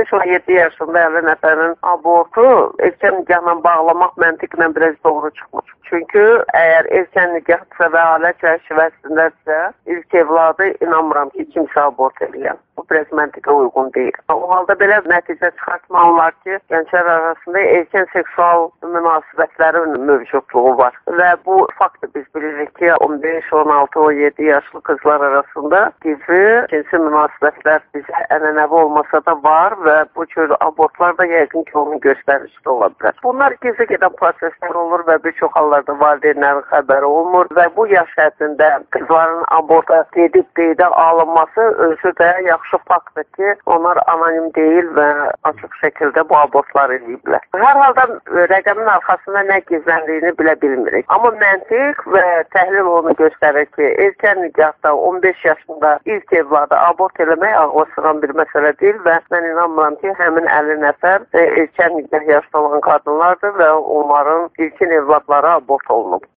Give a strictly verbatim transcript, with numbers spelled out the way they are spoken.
beş on yeddi yaşında əlli nəfərin abortu erkən nikahla bağlamaq məntiqlə biraz doğru çıxmır. Çünki əgər erkən nikahsa və ailə çərçivəsindəsə ilk evladı inanmıram ki, kimsə abort edən. Bu biraz məntiqə uyğun deyil. O halda belə nəticə çıxartmaq olar ki, gənclər arasında erkən seksual münasibətlərin mövcudluğu var. Və bu faktı biz bilirik ki, on beş on altı on yeddi yaşlı qızlar arasında gizli cinsi münasibətlər bizə ənənəvi olmasa da var və bu cür abortlar da yəqin ki, onun göstəricisi ola bilər. Bunlar gizli gedən proseslər olur və bir çox hallarda valideynlərin xəbəri olmur və bu yaş həddində qızların aborta gedib qeydə alınması özü də yaxşı faktdır ki, onlar anonim deyil və açıq şəkildə bu abortları ediblər. Hər halda rəqəmin arxasında nə gizləndiyini bilə bilmirik. Amma məntiq və təhlil onu göstərir ki, erkən nikahda on beş yaşında ilk evladı abort eləmək ağla sığan bir məsələ deyil və mən inanmıram ki, həmin əlli nəfər erkən nikah yaşda olan qadınlardır və onların ilkin evladları abort olunub.